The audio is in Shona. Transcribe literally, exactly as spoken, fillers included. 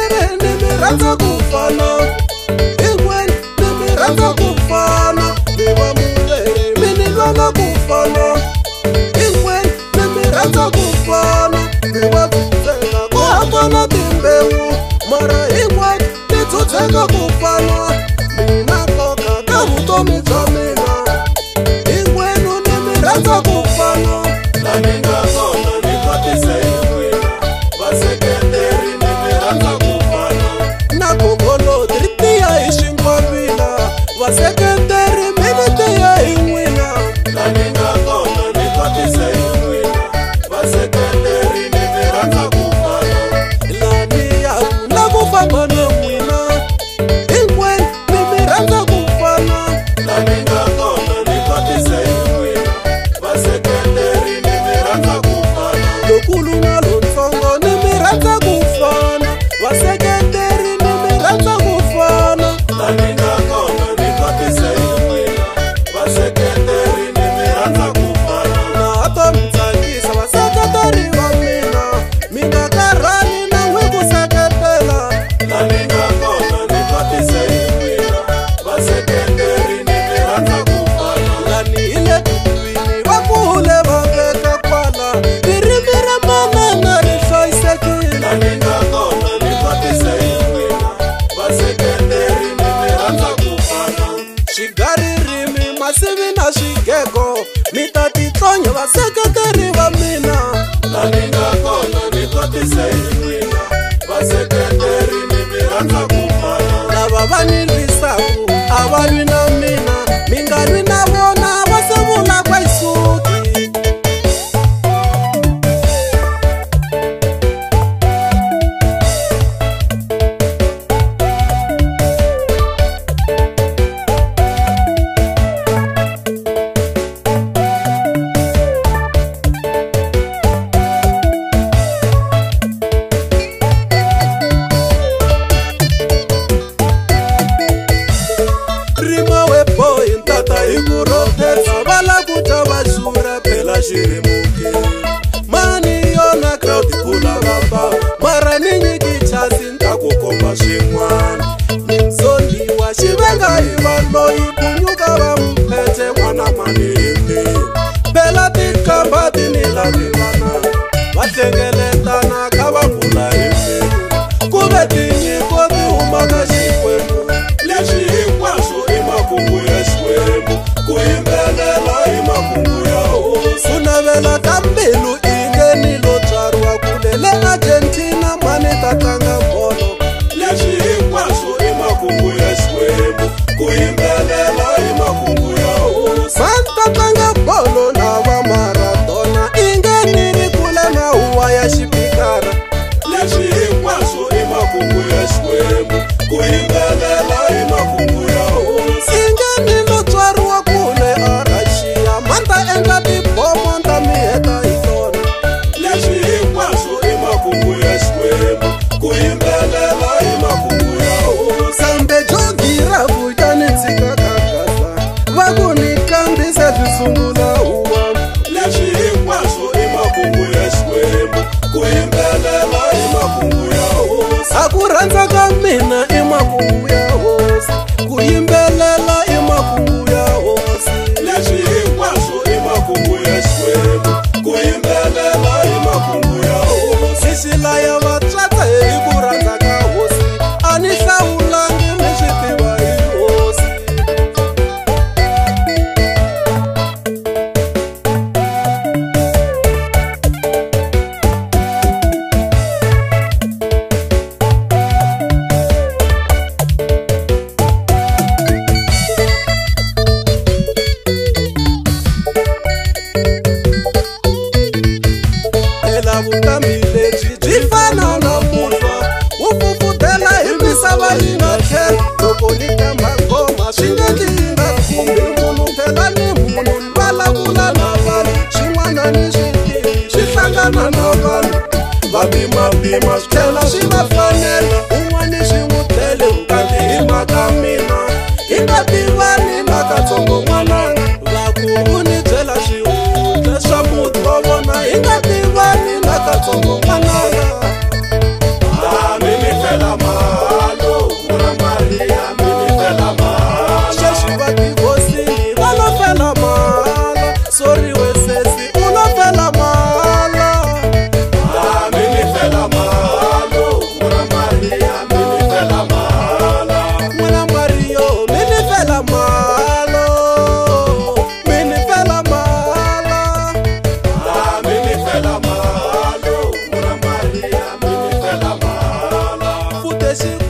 Tirimi ni mi rhandza ku fana, hinkwenu ni mi rhandza ku fana. Mi va muleheri mi ni lava ku fana, hinkwenu ni mi rhandza ku fana. Mi va tsutseka ku hambana timbewu, mara hinkwenu ti tsutseka ku fana. Mina nkoka ka vutomi bya mina, hinkwenu ni mi rhandza ku fana. La mi nga kona ni kotise hi n'wina, vaseketeri ni mi rhandza ku fana. Na gogoloti ri tiya hi xingwavila, vaseketeri mi ni tiya hi n'wina. La mi nga kona ni kotise hi n'wina, vaseketeri ni mi rhandza ku fana. Lani yaku na ku famba na n'wina, hinkwenu ni mi rhandza ku fana. La mi nga kona ni kotise hi n'wina, vaseketeri ni mi rhandza ku fana. Lokulu na lontsongo ni mi rhandza ku fana, vaseketeri ni mi rhandza ku fana. La mi nga kona ni kotise hi n'wina, vaseketeri ni mi rhandza ku fana. Na to mi tsakisa vaseketeri va mina, mi nga karhali na n'wi ku seketela. La mi nga kona ni kotise hi n'wina, vaseketeri ni mi rhandza ku fana. Lani hi le tindlwini va kule va veka kwala, ririmi ra manana ri hlayisekile. La mi nga kona ni kotise hi n'wina, vaseketeri ni mi rhandza ku fana. Swigaririmi masivi na swigego, mi ta titlonya vaseketeri va mina. La mi nga kona ni kotise hi n'wina, vaseketeri ni mi rhandza ku fana. Lava va ni lwisaku a va lwi na mina, mi nga lwi na vona va se vula kwa isuki. Rima we boy ntata hi ku rhotela, va la ku dya va xurha phela xirimuki. Mani yona crowd kula vamba, mara ni nyiki chance ni ta ku komba swin'wana. Ndzondiwa xivenga hi va loyi ku nyuka va mphethe n'wana mani hi mina. Phela tikamba ti ni lavi vana, va hlengeletana kha va vula hi mina. Ku ve tinyiko ti huma ka Xikwembu, Leswi hinkwaswo i makungu ya Xikwembu, ku yimbelela hi makungu ya hosi. ku navela ka mbilu i ngeni lo tswariwa kule le Argentina, mani ta tlanga bolo. Leswi hinkwaswo i makungu ya Xikwembu, ku yimbelela hi makungu ya hosi. Mani ta tlanga bolo na va Maradona, i ngeni ri kule na huwa ya xipikara. Leswi hinkwaswo i makungu ya Xikwembu, ku yimbelela hi makungu ya hosi. I ngeni lo tswariwa kule a Russia, mani ta endla tibomo ta mi heta hi tona. Leswi hinkwaswo i makungu ya Xikwembu, ku yimbelela hi makungu ya hosi. Kambe jogi ra vutani tshika ka kasa, va ku ni kambisa swi sungula huwa. Leswi hinkwaswo i makungu ya Xikwembu, ku yimbelela hi makungu ya hosi. A ku rhandza ka mina i makungu ya hosi, ku yimbelela i makungu ya hosi. Leswi hinkwaswo i makungu ya Xikwembu, ku yimbelela hi makungu ya hosi. Xixila ya vatswatsa hi ku rhandza ka hosi, a ni hlawulangi mi swi tiva hi hosi. Phela vukambi lebyi byi fana na muhlwa, wu fufutela hi misava yi nga tlhela. Loko ni kamba ngoma swi nge ndli yi nga khumbi munhu, phela ni munhu ni vulavula na vanhu. Swin'wana ni swi tivi swi hlangana na vanhu, va pimapima swi tlhela swi va fanela. Un'wani swi n'wi tlele vukati hi mhaka mina, hi nga tivani na katsongo n'wananga. Vakulu ni byela swihundla swa muti wa vona, hi nga tivani na katsongo n'wananga. Laha mi mi fela malo, Mona Maria, mini fela malo. Sheshi va divosini, va lo fela malo. Sorry we sesi, uno fela malo. Ah, mini fela malo, Mona Maria, mini fela malo. Mona Mario, mini fela malo. Mini fela malo. Ah, mini fela malo, Mona Maria, mini fela malo. Futeshi